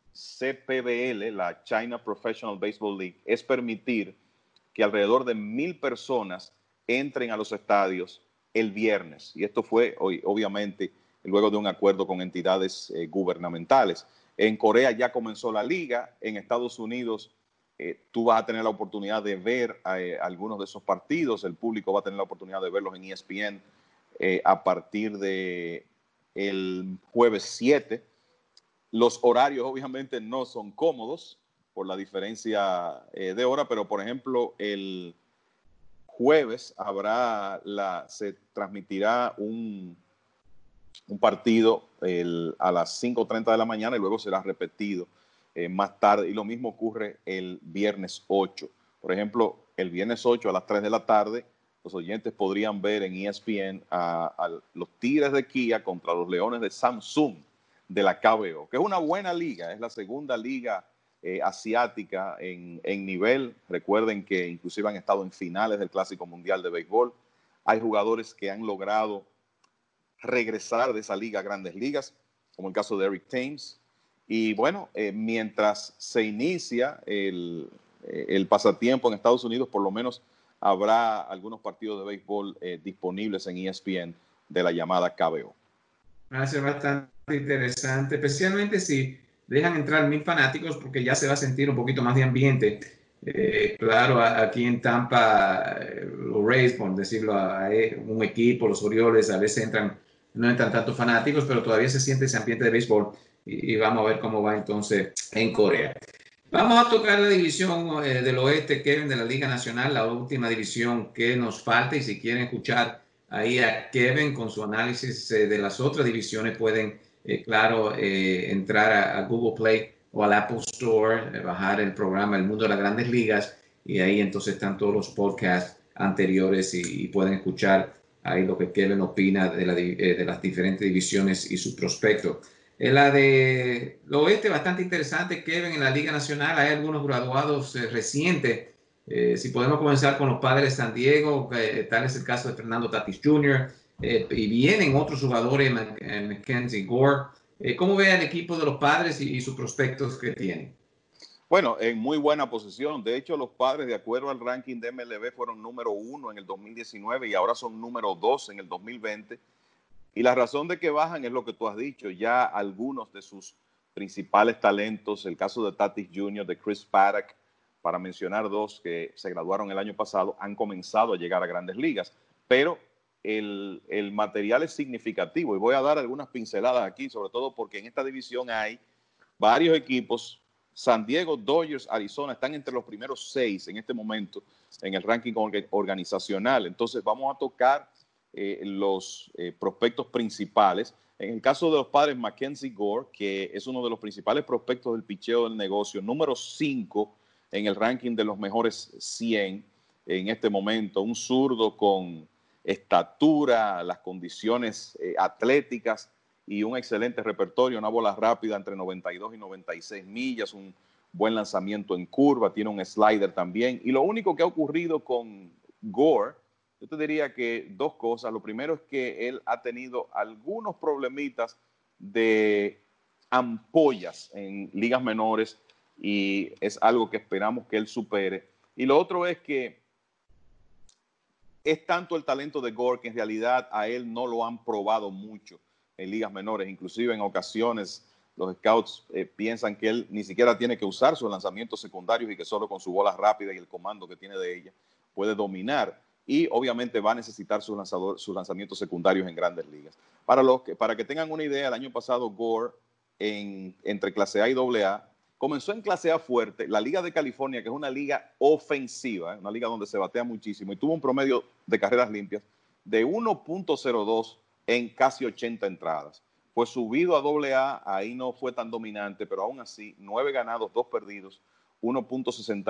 CPBL, la China Professional Baseball League, es permitir que alrededor de 1,000 personas entren a los estadios el viernes. Y esto fue, obviamente, luego de un acuerdo con entidades gubernamentales. En Corea ya comenzó la liga. En Estados Unidos tú vas a tener la oportunidad de ver algunos de esos partidos. El público va a tener la oportunidad de verlos en ESPN a partir de el jueves 7. Los horarios obviamente no son cómodos por la diferencia de hora, pero por ejemplo el jueves se transmitirá un partido a las 5:30 de la mañana y luego será repetido más tarde. Y lo mismo ocurre el viernes 8. Por ejemplo, el viernes 8 a las 3 de la tarde, los oyentes podrían ver en ESPN a los Tigres de Kia contra los Leones de Samsung de la KBO, que es una buena liga, es la segunda liga asiática en nivel. Recuerden que inclusive han estado en finales del Clásico Mundial de Béisbol. Hay jugadores que han logrado regresar de esa liga a grandes ligas, como el caso de Eric Thames. Y bueno, mientras se inicia el pasatiempo en Estados Unidos, por lo menos habrá algunos partidos de béisbol disponibles en ESPN de la llamada KBO. Va a ser bastante interesante, especialmente si dejan entrar 1,000 fanáticos, porque ya se va a sentir un poquito más de ambiente. Claro, aquí en Tampa, los Rays, por decirlo, un equipo, los Orioles, a veces no entran tantos fanáticos, pero todavía se siente ese ambiente de béisbol y vamos a ver cómo va entonces en Corea. Vamos a tocar la división del oeste, Kevin, de la Liga Nacional, la última división que nos falta, y si quieren escuchar ahí a Kevin con su análisis de las otras divisiones, pueden, entrar a Google Play o al Apple Store, bajar el programa El Mundo de las Grandes Ligas, y ahí entonces están todos los podcasts anteriores y pueden escuchar ahí lo que Kevin opina de las diferentes divisiones y su prospecto. En la de lo oeste, bastante interesante, Kevin, en la Liga Nacional hay algunos graduados recientes. Si podemos comenzar con los Padres de San Diego, tal es el caso de Fernando Tatis Jr., y vienen otros jugadores, Mackenzie Gore. ¿Cómo ve el equipo de los Padres y sus prospectos que tienen? Bueno, en muy buena posición. De hecho, los Padres, de acuerdo al ranking de MLB, fueron número 1 en el 2019 y ahora son número 2 en el 2020. Y la razón de que bajan es lo que tú has dicho. Ya algunos de sus principales talentos, el caso de Tatis Jr., de Chris Paddock, para mencionar dos que se graduaron el año pasado, han comenzado a llegar a grandes ligas. Pero el material es significativo y voy a dar algunas pinceladas aquí, sobre todo porque en esta división hay varios equipos. San Diego, Dodgers, Arizona están entre los primeros 6 en este momento en el ranking organizacional. Entonces vamos a tocar los prospectos principales. En el caso de los Padres, Mackenzie Gore, que es uno de los principales prospectos del picheo del negocio, número 5 en el ranking de los mejores 100 en este momento, un zurdo con estatura, las condiciones atléticas y un excelente repertorio, una bola rápida entre 92 y 96 millas, un buen lanzamiento en curva, tiene un slider también. Y lo único que ha ocurrido con Gore, yo te diría que dos cosas. Lo primero es que él ha tenido algunos problemitas de ampollas en ligas menores y es algo que esperamos que él supere. Y lo otro es que es tanto el talento de Gore que en realidad a él no lo han probado mucho en ligas menores. Inclusive en ocasiones los scouts piensan que él ni siquiera tiene que usar sus lanzamientos secundarios y que solo con su bola rápida y el comando que tiene de ella puede dominar. Y obviamente va a necesitar sus lanzamientos secundarios en grandes ligas. Para que tengan una idea, el año pasado Gore entre clase A y AA comenzó en clase A fuerte, la Liga de California, que es una liga ofensiva, una liga donde se batea muchísimo, y tuvo un promedio de carreras limpias de 1.02 en casi 80 entradas. Fue subido a AA, ahí no fue tan dominante, pero aún así, 9 ganados, 2 perdidos,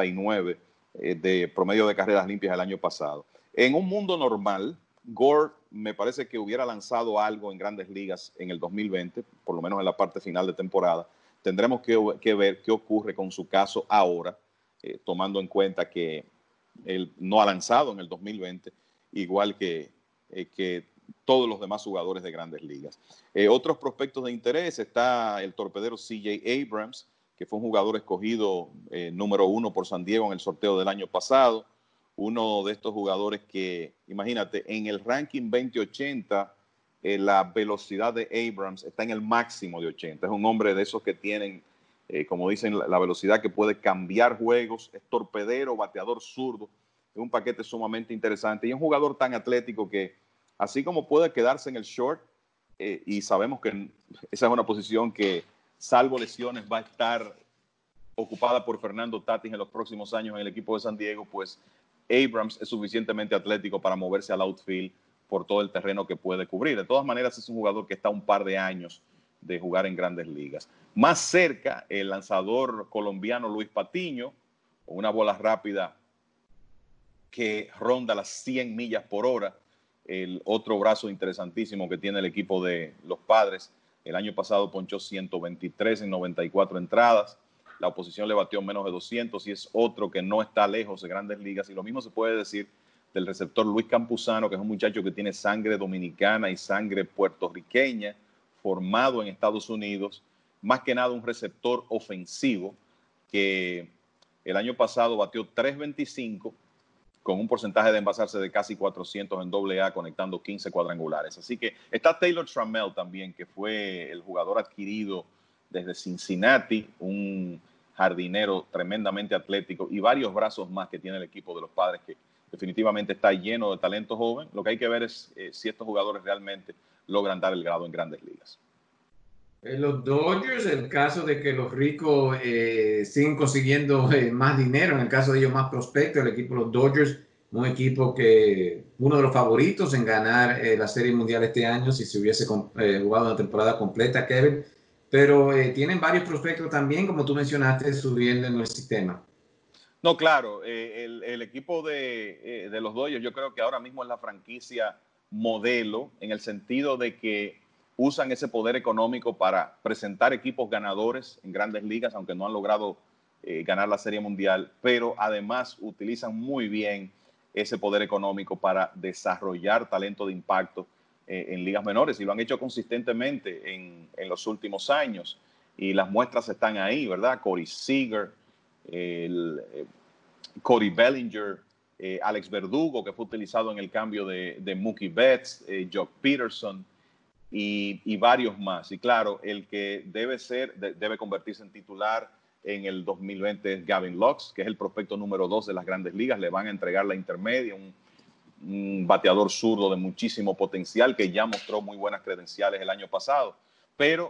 1.69 de promedio de carreras limpias el año pasado. En un mundo normal, Gore me parece que hubiera lanzado algo en Grandes Ligas en el 2020, por lo menos en la parte final de temporada. Tendremos que ver qué ocurre con su caso ahora, tomando en cuenta que él no ha lanzado en el 2020, igual que todos los demás jugadores de Grandes Ligas. Otros prospectos de interés está el torpedero C.J. Abrams, que fue un jugador escogido número 1 por San Diego en el sorteo del año pasado. Uno de estos jugadores que, imagínate, en el ranking 2080, la velocidad de Abrams está en el máximo de 80. Es un hombre de esos que tienen, como dicen, la velocidad que puede cambiar juegos. Es torpedero, bateador zurdo. Es un paquete sumamente interesante. Y es un jugador tan atlético que, así como puede quedarse en el short, y sabemos que esa es una posición que, salvo lesiones, va a estar ocupada por Fernando Tatis en los próximos años en el equipo de San Diego, pues Abrams es suficientemente atlético para moverse al outfield por todo el terreno que puede cubrir. De todas maneras, es un jugador que está a un par de años de jugar en Grandes Ligas. Más cerca, el lanzador colombiano Luis Patiño, con una bola rápida que ronda las 100 millas por hora, el otro brazo interesantísimo que tiene el equipo de los Padres. El año pasado ponchó 123 en 94 entradas. La oposición le batió menos de 200 y es otro que no está lejos de Grandes Ligas. Y lo mismo se puede decir del receptor Luis Campuzano, que es un muchacho que tiene sangre dominicana y sangre puertorriqueña, formado en Estados Unidos. Más que nada un receptor ofensivo que el año pasado batió 3.25 con un porcentaje de envasarse de casi 400 en AA, conectando 15 cuadrangulares. Así que está Taylor Trammell también, que fue el jugador adquirido desde Cincinnati, un jardinero tremendamente atlético, y varios brazos más que tiene el equipo de los Padres, que definitivamente está lleno de talento joven. Lo que hay que ver es si estos jugadores realmente logran dar el grado en Grandes Ligas. Los Dodgers, el caso de que los ricos siguen consiguiendo más dinero, en el caso de ellos más prospectos, el equipo de los Dodgers, un equipo que uno de los favoritos en ganar la Serie Mundial este año si se hubiese jugado una temporada completa, Kevin, pero tienen varios prospectos también, como tú mencionaste, subiendo en el sistema. No, claro, el equipo de los Dodgers yo creo que ahora mismo es la franquicia modelo en el sentido de que usan ese poder económico para presentar equipos ganadores en Grandes Ligas, aunque no han logrado ganar la Serie Mundial, pero además utilizan muy bien ese poder económico para desarrollar talento de impacto en ligas menores, y lo han hecho consistentemente en los últimos años, y las muestras están ahí, ¿verdad? Corey Seager, Cody Bellinger, Alex Verdugo, que fue utilizado en el cambio de Mookie Betts, Jock Peterson, y varios más. Y claro, el que debe convertirse en titular en el 2020 es Gavin Lux, que es el prospecto número 2 de las Grandes Ligas. Le van a entregar la intermedia, un bateador zurdo de muchísimo potencial que ya mostró muy buenas credenciales el año pasado. Pero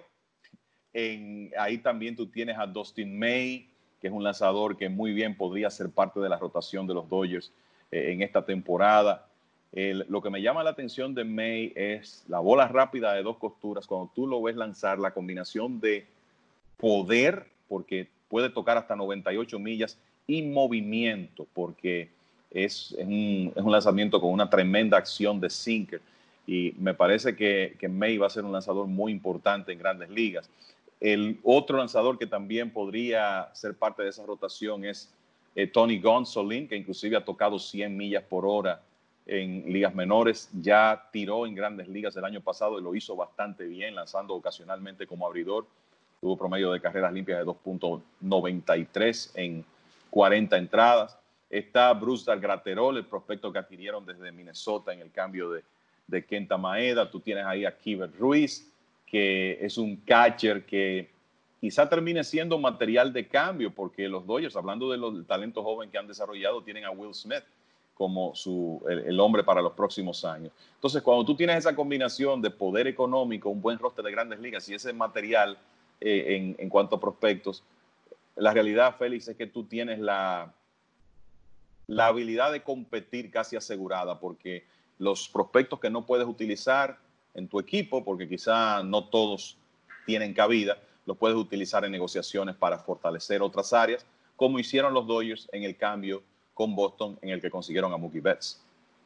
ahí también tú tienes a Dustin May, que es un lanzador que muy bien podría ser parte de la rotación de los Dodgers en esta temporada. Lo que me llama la atención de May es la bola rápida de 2 costuras. Cuando tú lo ves lanzar, la combinación de poder, porque puede tocar hasta 98 millas, y movimiento, porque es un lanzamiento con una tremenda acción de sinker. Y me parece que May va a ser un lanzador muy importante en Grandes Ligas. El otro lanzador que también podría ser parte de esa rotación es Tony Gonsolin, que inclusive ha tocado 100 millas por hora en ligas menores. Ya tiró en Grandes Ligas el año pasado y lo hizo bastante bien, lanzando ocasionalmente como abridor. Tuvo promedio de carreras limpias de 2.93 en 40 entradas. Está Bruce Graterol, el prospecto que adquirieron desde Minnesota en el cambio de Kenta Maeda. Tú tienes ahí a Keibert Ruiz, que es un catcher que quizá termine siendo material de cambio, porque los Dodgers, hablando de los talentos jóvenes que han desarrollado, tienen a Will Smith como el hombre para los próximos años. Entonces, cuando tú tienes esa combinación de poder económico, un buen roster de Grandes Ligas y ese material en cuanto a prospectos, la realidad, Félix, es que tú tienes la habilidad de competir casi asegurada, porque los prospectos que no puedes utilizar en tu equipo, porque quizá no todos tienen cabida, los puedes utilizar en negociaciones para fortalecer otras áreas, como hicieron los Dodgers en el cambio con Boston, en el que consiguieron a Mookie Betts.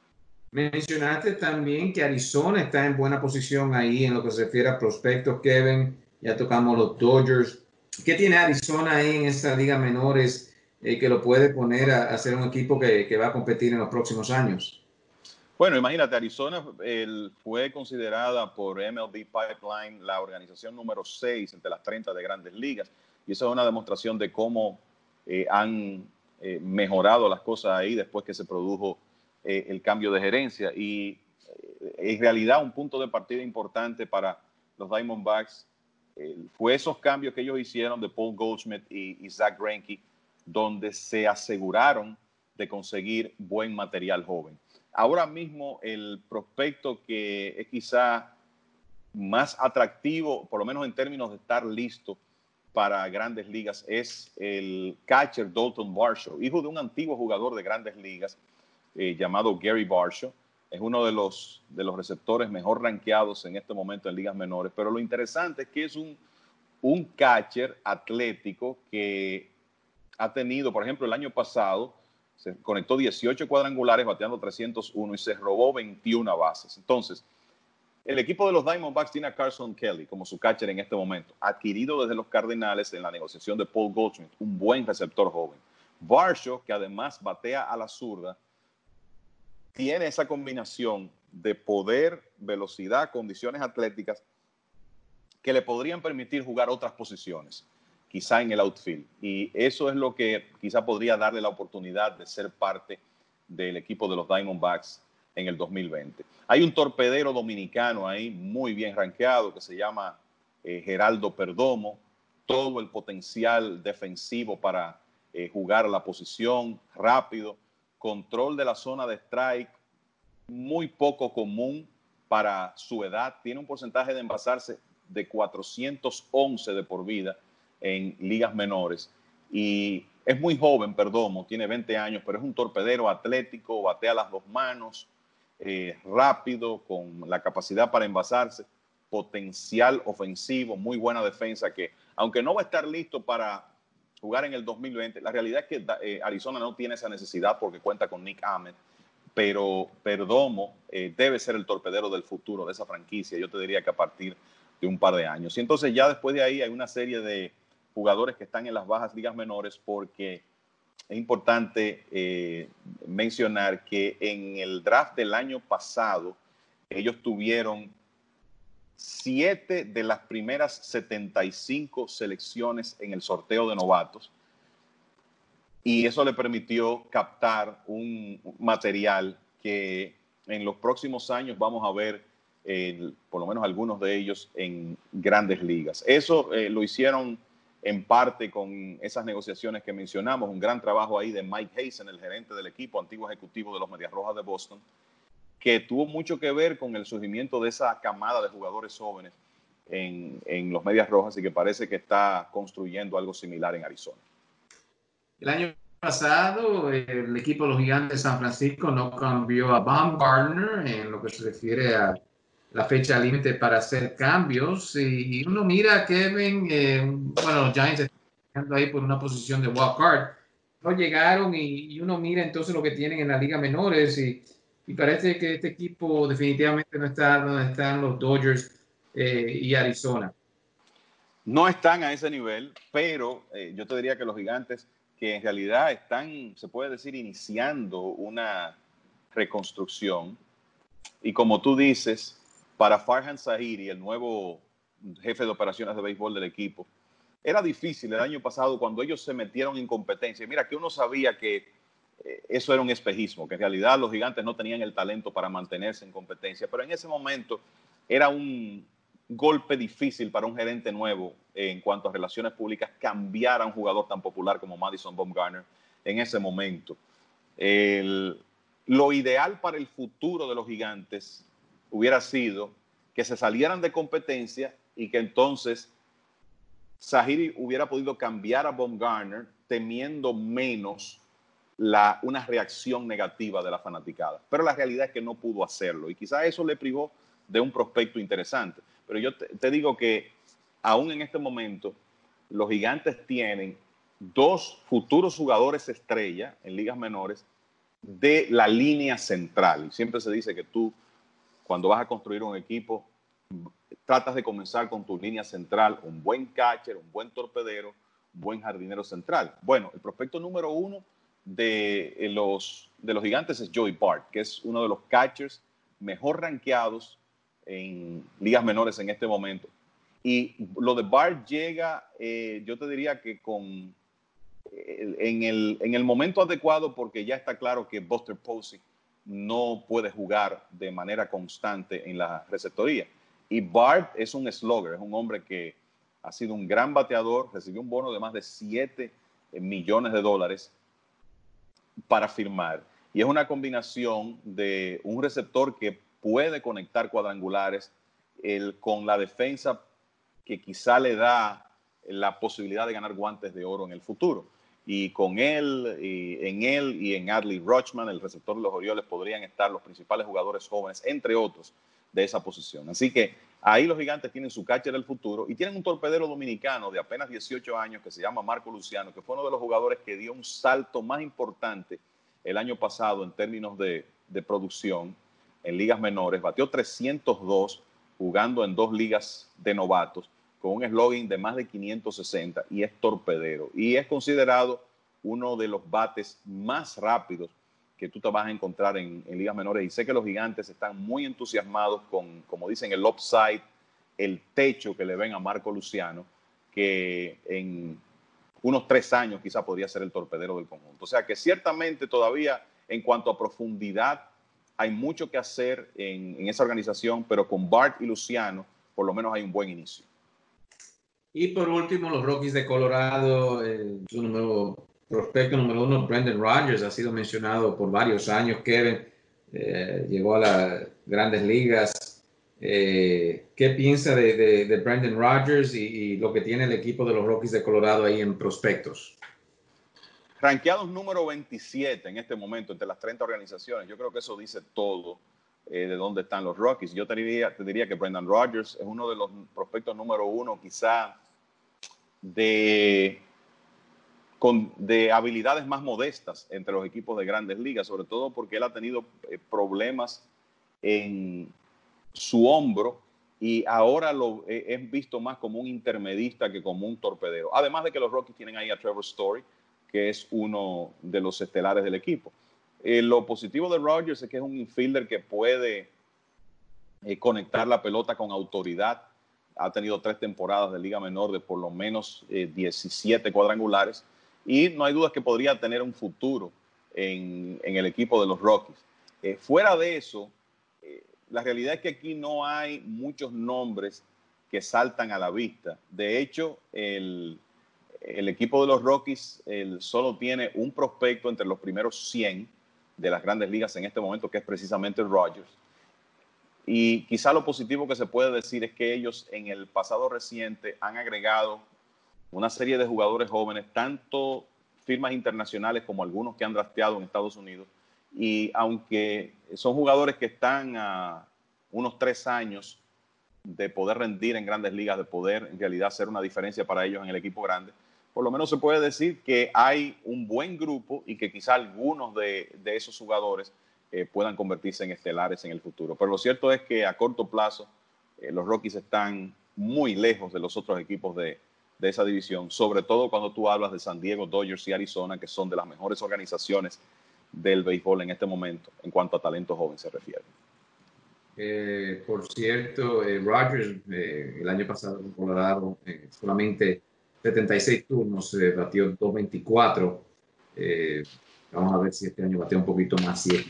Mencionaste también que Arizona está en buena posición ahí en lo que se refiere a prospectos, Kevin. Ya tocamos los Dodgers. ¿Qué tiene Arizona ahí en esta liga menores que lo puede poner a ser un equipo que va a competir en los próximos años? Bueno, imagínate, Arizona fue considerada por MLB Pipeline la organización número 6 entre las 30 de grandes ligas. Y eso es una demostración de cómo han mejorado las cosas ahí después que se produjo el cambio de gerencia. Y en realidad un punto de partida importante para los Diamondbacks fue esos cambios que ellos hicieron de Paul Goldschmidt y Zach Greinke, donde se aseguraron de conseguir buen material joven. Ahora mismo el prospecto que es quizá más atractivo, por lo menos en términos de estar listo para grandes ligas, es el catcher Dalton Varsho, hijo de un antiguo jugador de grandes ligas llamado Gary Varsho. Es uno de los receptores mejor rankeados en este momento en ligas menores, pero lo interesante es que es un catcher atlético que ha tenido, por ejemplo, el año pasado, se conectó 18 cuadrangulares, bateando 301 y se robó 21 bases. Entonces, el equipo de los Diamondbacks tiene a Carson Kelly como su catcher en este momento, adquirido desde los Cardenales en la negociación de Paul Goldschmidt, un buen receptor joven. Varsho, que además batea a la zurda, tiene esa combinación de poder, velocidad, condiciones atléticas que le podrían permitir jugar otras posiciones, quizá en el outfield. Y eso es lo que quizá podría darle la oportunidad de ser parte del equipo de los Diamondbacks en el 2020. Hay un torpedero dominicano ahí muy bien rankeado que se llama Geraldo Perdomo. Todo el potencial defensivo para jugar a la posición, rápido, control de la zona de strike, muy poco común para su edad. Tiene un porcentaje de envasarse de 411 de por vida en ligas menores. Y es muy joven, Perdomo, tiene 20 años, pero es un torpedero atlético, batea las dos manos, rápido, con la capacidad para envasarse, potencial ofensivo, muy buena defensa, que aunque no va a estar listo para jugar en el 2020, la realidad es que Arizona no tiene esa necesidad porque cuenta con Nick Ahmed, pero Perdomo debe ser el torpedero del futuro de esa franquicia, yo te diría que a partir de un par de años. Y entonces ya después de ahí hay una serie de jugadores que están en las bajas ligas menores, porque es importante mencionar que en el draft del año pasado ellos tuvieron 7 de las primeras 75 selecciones en el sorteo de novatos, y eso le permitió captar un material que en los próximos años vamos a ver por lo menos algunos de ellos en grandes ligas. Eso lo hicieron en parte con esas negociaciones que mencionamos, un gran trabajo ahí de Mike Hazen, el gerente del equipo, antiguo ejecutivo de los Medias Rojas de Boston, que tuvo mucho que ver con el surgimiento de esa camada de jugadores jóvenes en los Medias Rojas, y que parece que está construyendo algo similar en Arizona. El año pasado, el equipo de los Gigantes de San Francisco no cambió a Baumgartner en lo que se refiere a la fecha límite para hacer cambios. Y uno mira, Kevin, bueno, los Giants están ahí por una posición de wild card. No llegaron y uno mira entonces lo que tienen en la liga menores y parece que este equipo definitivamente no está donde están los Dodgers y Arizona. No están a ese nivel, pero yo te diría que los Gigantes, que en realidad están, se puede decir, iniciando una reconstrucción. Y como tú dices, para Farhan Zahiri, el nuevo jefe de operaciones de béisbol del equipo, era difícil el año pasado cuando ellos se metieron en competencia. Mira, que uno sabía que eso era un espejismo, que en realidad los Gigantes no tenían el talento para mantenerse en competencia, pero en ese momento era un golpe difícil para un gerente nuevo en cuanto a relaciones públicas cambiar a un jugador tan popular como Madison Bumgarner en ese momento. Lo ideal para el futuro de los Gigantes hubiera sido que se salieran de competencia y que entonces Zahiri hubiera podido cambiar a Bumgarner temiendo menos una reacción negativa de la fanaticada. Pero la realidad es que no pudo hacerlo y quizás eso le privó de un prospecto interesante. Pero yo te digo que aún en este momento los Gigantes tienen 2 futuros jugadores estrella en ligas menores de la línea central. Y siempre se dice que tú, cuando vas a construir un equipo, tratas de comenzar con tu línea central, un buen catcher, un buen torpedero, un buen jardinero central. Bueno, el prospecto número 1 de los Gigantes es Joey Bart, que es uno de los catchers mejor rankeados en ligas menores en este momento. Y lo de Bart llega, yo te diría que en el momento adecuado, porque ya está claro que Buster Posey no puede jugar de manera constante en la receptoría. Y Bart es un slugger, es un hombre que ha sido un gran bateador, recibió un bono de más de $7 millones para firmar. Y es una combinación de un receptor que puede conectar cuadrangulares con la defensa que quizá le da la posibilidad de ganar guantes de oro en el futuro. Y con él, y en Adley Rutschman, el receptor de los Orioles, podrían estar los principales jugadores jóvenes, entre otros, de esa posición. Así que ahí los Gigantes tienen su catcher del futuro y tienen un torpedero dominicano de apenas 18 años que se llama Marco Luciano, que fue uno de los jugadores que dio un salto más importante el año pasado en términos de producción en ligas menores. Batió 302 jugando en 2 ligas de novatos, con un slogan de más de 560, y es torpedero. Y es considerado uno de los bates más rápidos que tú te vas a encontrar en ligas menores. Y sé que los Gigantes están muy entusiasmados con, como dicen, el upside, el techo que le ven a Marco Luciano, que en unos 3 años quizá podría ser el torpedero del conjunto. O sea que ciertamente todavía en cuanto a profundidad hay mucho que hacer en esa organización, pero con Bart y Luciano por lo menos hay un buen inicio. Y por último, los Rockies de Colorado, su prospecto número 1, Brendan Rodgers, ha sido mencionado por varios años. Kevin llegó a las grandes ligas. ¿Qué piensa de Brendan Rodgers y lo que tiene el equipo de los Rockies de Colorado ahí en prospectos? Rankeados número 27 en este momento entre las 30 organizaciones. Yo creo que eso dice todo de dónde están los Rockies. Yo te diría que Brendan Rodgers es uno de los prospectos número 1 quizá de habilidades más modestas entre los equipos de grandes ligas, sobre todo porque él ha tenido problemas en su hombro y ahora lo es visto más como un intermedista que como un torpedero. Además de que los Rockies tienen ahí a Trevor Story, que es uno de los estelares del equipo. Lo positivo de Rodgers es que es un infielder que puede conectar la pelota con autoridad. Ha tenido 3 temporadas de liga menor de por lo menos 17 cuadrangulares y no hay dudas que podría tener un futuro en el equipo de los Rockies. Fuera de eso, la realidad es que aquí no hay muchos nombres que saltan a la vista. De hecho, el equipo de los Rockies solo tiene un prospecto entre los primeros 100 de las grandes ligas en este momento, que es precisamente Rodgers. Y quizá lo positivo que se puede decir es que ellos en el pasado reciente han agregado una serie de jugadores jóvenes, tanto firmas internacionales como algunos que han drafteado en Estados Unidos. Y aunque son jugadores que están a unos 3 años de poder rendir en grandes ligas, de poder en realidad hacer una diferencia para ellos en el equipo grande, por lo menos se puede decir que hay un buen grupo y que quizá algunos de esos jugadores puedan convertirse en estelares en el futuro. Pero lo cierto es que a corto plazo los Rockies están muy lejos de los otros equipos de esa división, sobre todo cuando tú hablas de San Diego, Dodgers y Arizona, que son de las mejores organizaciones del béisbol en este momento en cuanto a talento joven se refiere. Por cierto, Rodgers el año pasado en Colorado solamente 76 turnos, batió 224. Vamos a ver si este año batea un poquito más. Si es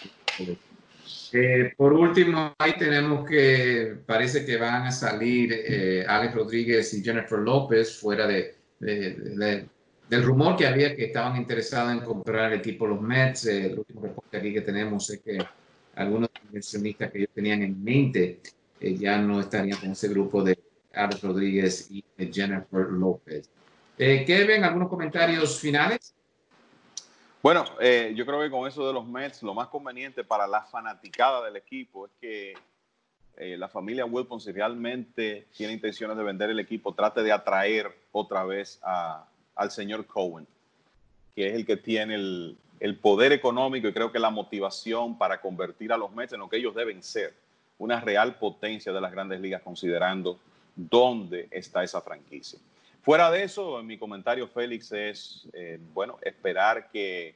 que, por último, ahí tenemos que parece que van a salir Alex Rodríguez y Jennifer López fuera del rumor que había que estaban interesados en comprar el equipo los Mets. El último reporte aquí que tenemos es que algunos inversionistas que ellos tenían en mente ya no estarían con ese grupo de Alex Rodríguez y Jennifer López. Kevin, ¿algunos comentarios finales? Bueno, yo creo que con eso de los Mets, lo más conveniente para la fanaticada del equipo es que la familia Wilpon, si realmente tiene intenciones de vender el equipo, trate de atraer otra vez al señor Cohen, que es el que tiene el poder económico y creo que la motivación para convertir a los Mets en lo que ellos deben ser, una real potencia de las Grandes Ligas, considerando dónde está esa franquicia. Fuera de eso, en mi comentario, Félix, es, esperar que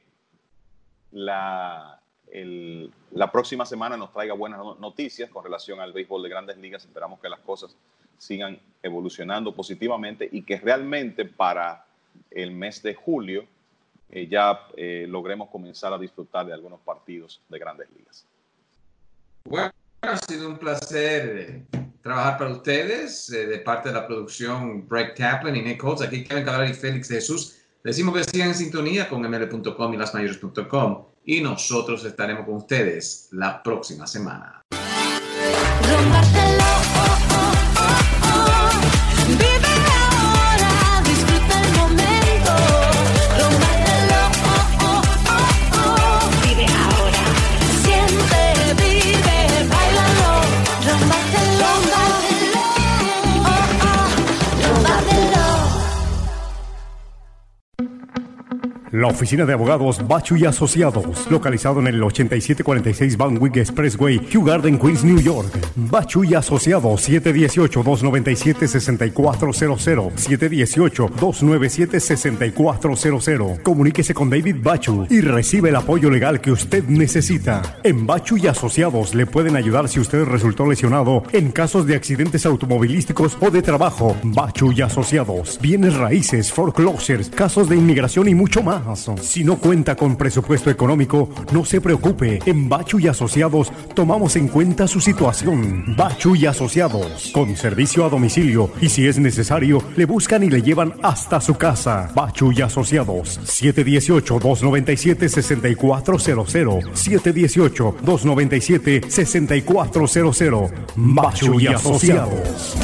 la próxima semana nos traiga buenas noticias con relación al béisbol de Grandes Ligas. Esperamos que las cosas sigan evolucionando positivamente y que realmente para el mes de julio logremos comenzar a disfrutar de algunos partidos de Grandes Ligas. Bueno, ha sido un placer trabajar para ustedes de parte de la producción Greg Kaplan y Nick Holtz. Aquí Kevin Cabral y Félix Jesús. Les decimos que sigan en sintonía con ml.com y lasmayores.com y nosotros estaremos con ustedes la próxima semana. Rómpatelo, vive ahora, disfruta el momento. Rómpatelo, vive ahora, siente, vive, báilalo. Rómpatelo, rómpatelo. La oficina de abogados Bachu y Asociados, localizado en el 8746 Van Wyck Expressway, Kew Garden, Queens, New York. Bachu y Asociados, 718-297-6400, 718-297-6400. Comuníquese con David Bachu y recibe el apoyo legal que usted necesita. En Bachu y Asociados le pueden ayudar si usted resultó lesionado en casos de accidentes automovilísticos o de trabajo. Bachu y Asociados, bienes raíces, foreclosures, casos de inmigración y mucho más. Si no cuenta con presupuesto económico, no se preocupe. En Bachu y Asociados tomamos en cuenta su situación. Bachu y Asociados, con servicio a domicilio y si es necesario, le buscan y le llevan hasta su casa. Bachu y Asociados, 718-297-6400, 718-297-6400. Bachu y Asociados.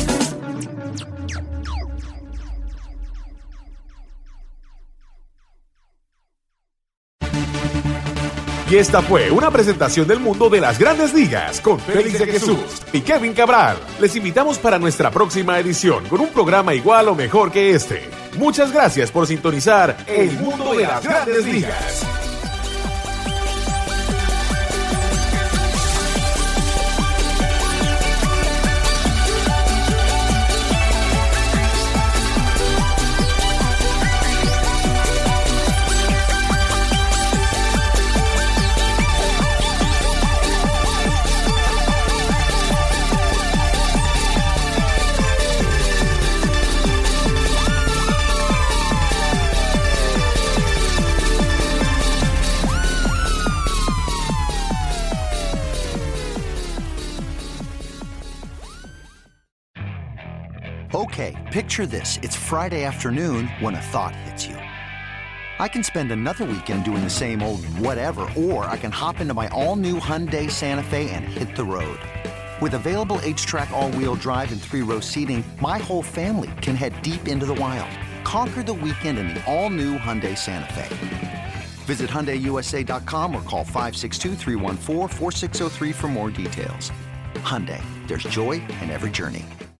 Y esta fue una presentación del mundo de las Grandes Ligas con Félix de Jesús y Kevin Cabral. Les invitamos para nuestra próxima edición con un programa igual o mejor que este. Muchas gracias por sintonizar El Mundo de las Grandes Ligas. Okay, picture this. It's Friday afternoon when a thought hits you. I can spend another weekend doing the same old whatever, or I can hop into my all-new Hyundai Santa Fe and hit the road. With available H-Track all-wheel drive and 3-row seating, my whole family can head deep into the wild. Conquer the weekend in the all-new Hyundai Santa Fe. Visit HyundaiUSA.com or call 562-314-4603 for more details. Hyundai, there's joy in every journey.